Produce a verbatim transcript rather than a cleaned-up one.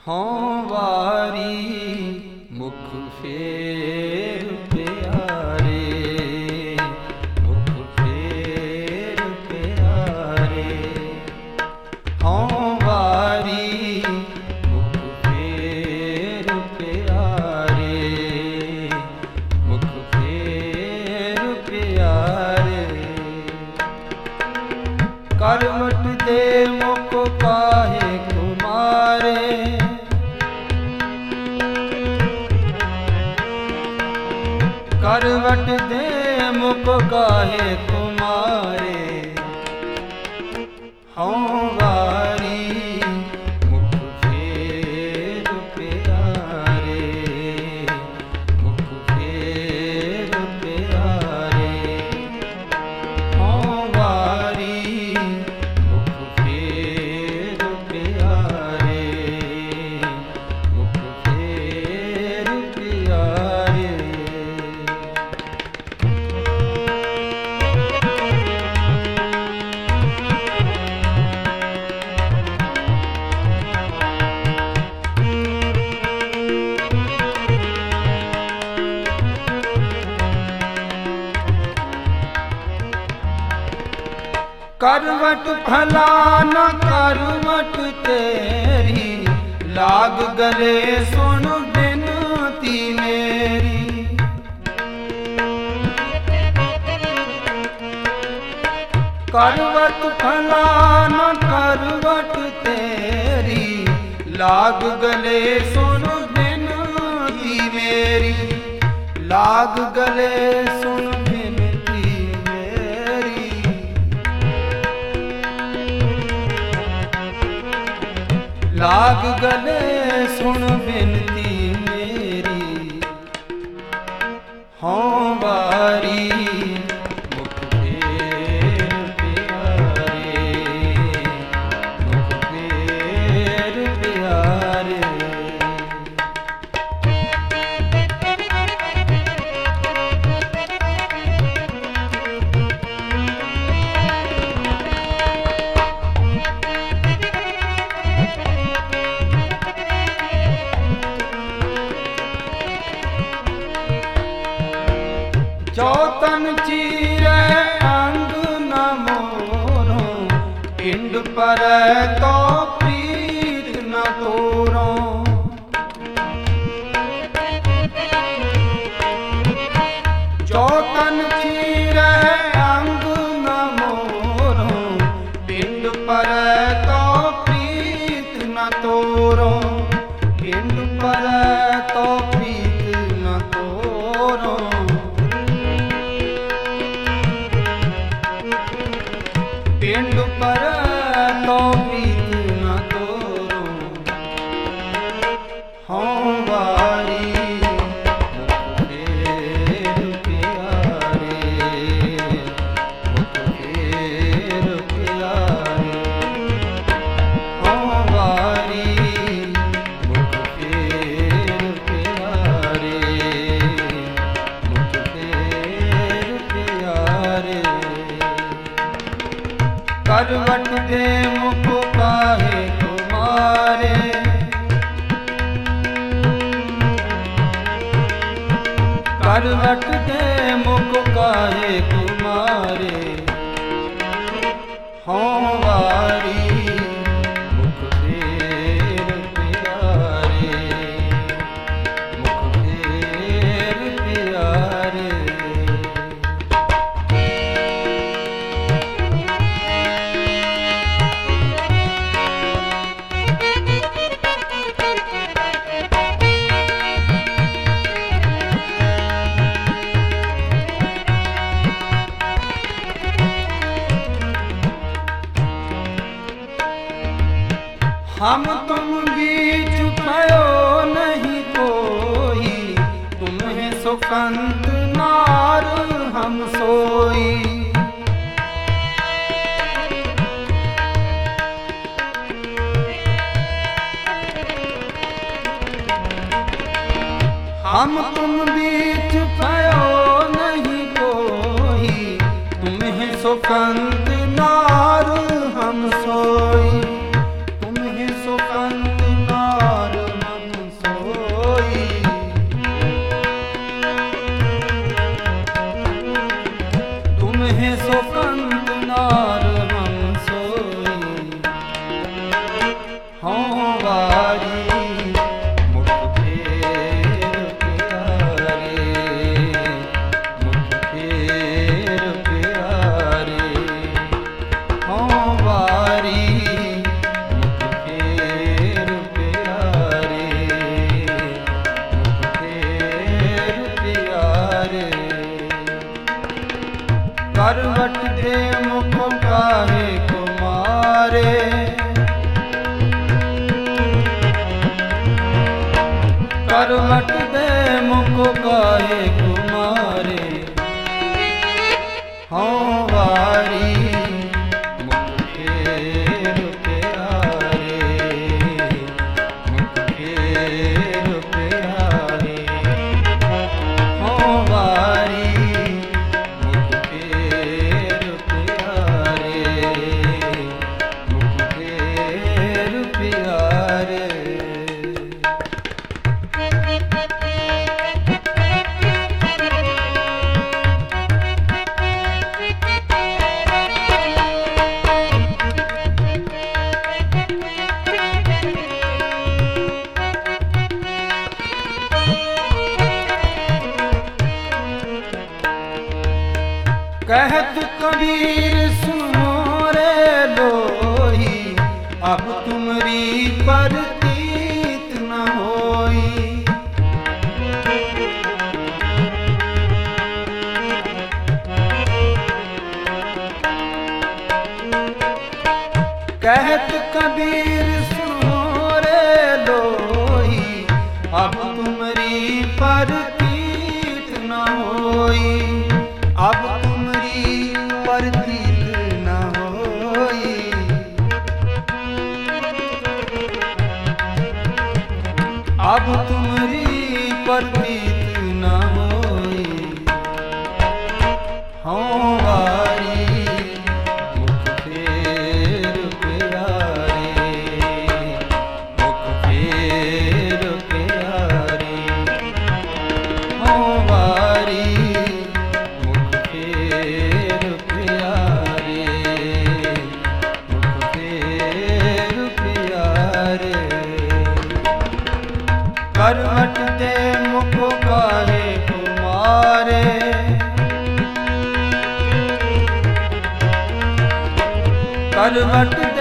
हों वारी मुख फेर प्यारे, मुख फेर प्यारे। हों वारी मुख फेर प्यारे, मुख फेर प्यारे। करवट दे मुख काहे कुमारे, करवट दे मुख काहे कुमारे। हों वारी मुख फेर प्यारे, मुख फेर प्यारे। हों वारी मुख फेर प्यारे, मुख फेर प्यारे। करवट भला न करवट तेरी, लाग गले सुन बिनती मेरी। करवट भला न करवट तेरी, लाग गले सुन बिनती मेरी। लाग गले सुन लाग गले सुन बिनती मेरी। हों वारी मुख फेर प्यारे, मुख फेर प्यारे। जो तन चीरे अंग न मोरों, पिंड पर तो प्रीत न तोरों। जो तन चीरे अंग न मोरों, पिंड पर तो प्रीत न तोरों। पिंड पर तो प्रीत न तोरों। पिंड पर तो प्रीत न तोरों। हों वारी मुख फेर प्यारे, मुख फेर प्यारे। हों वारी मुख फेर प्यारे, मुख फेर प्यारे। करवट दे मुख काहे कुमारे, करवट दे मुख काहे कुमारे। हों वारी मुख फेर प्यारे, मुख फेर प्यारे। हम तुम बीच भयो नहीं कोई, तुम्हें सुकंत नार हम सोई। हम तुम बीच भयो नहीं कोई, तुम्हें सुकंत नार हम सोई। तुम्हें सुकंत नार करवट दे मुख काहे कुमारे हाँ वारी मुख फेर प्यारे मुख फेर प्यारे हाँ वारी मुख फेर प्यारे मुख फेर प्यारे। कहत कबीर सुनो रे लोही अब तुमरी परतीत न होई। कहत कबीर सुनो रे लोही अब तुमरी परतीत न होई। अब परतीत न होई अब तुमरी परतीत न होई हाँ वारी मुख फेर प्यारे मुख फेर प्यारे हाँ वारी करवट दे मुख काहे कुमारे करवट